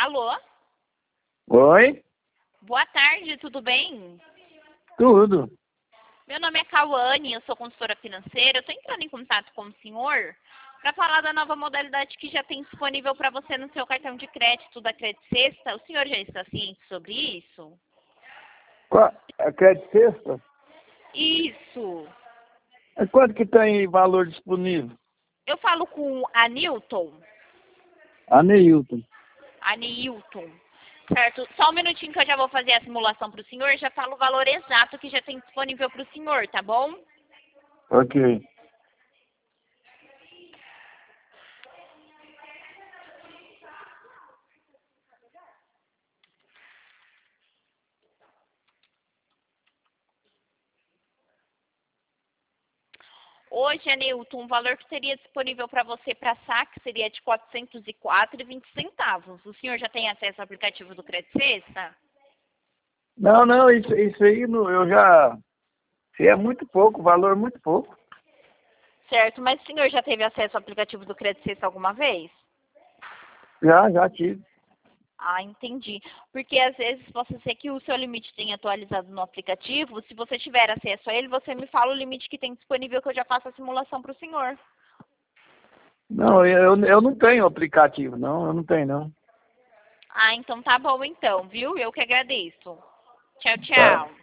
Alô? Oi? Boa tarde, tudo bem? Tudo. Meu nome é Cauane, eu sou consultora financeira. Eu estou entrando em contato com o senhor para falar da nova modalidade que já tem disponível para você no seu cartão de crédito da Credit Sexta. O senhor já está ciente sobre isso? Qual, a crédito sexta? Isso. Quanto que tem valor disponível? Eu falo com a Newton. A Neilton. A Newton. Certo? Só um minutinho que eu já vou fazer a simulação para o senhor. Já falo o valor exato que já tem disponível para o senhor, tá bom? Ok. Hoje, Newton, o valor que seria disponível para você para saque seria de R$ 404,20. O senhor já tem acesso ao aplicativo do Credit Sexta? Não, isso aí eu já... Isso aí é muito pouco, valor muito pouco. Certo, mas o senhor já teve acesso ao aplicativo do Credit Sexta alguma vez? Já tive. Ah, entendi. Porque às vezes pode ser que o seu limite tenha atualizado no aplicativo. Se você tiver acesso a ele, você me fala o limite que tem disponível que eu já faço a simulação para o senhor. Não, eu não tenho aplicativo, não. Eu não tenho, não. Ah, então tá bom então, viu? Eu que agradeço. Tchau, Tá. tchau.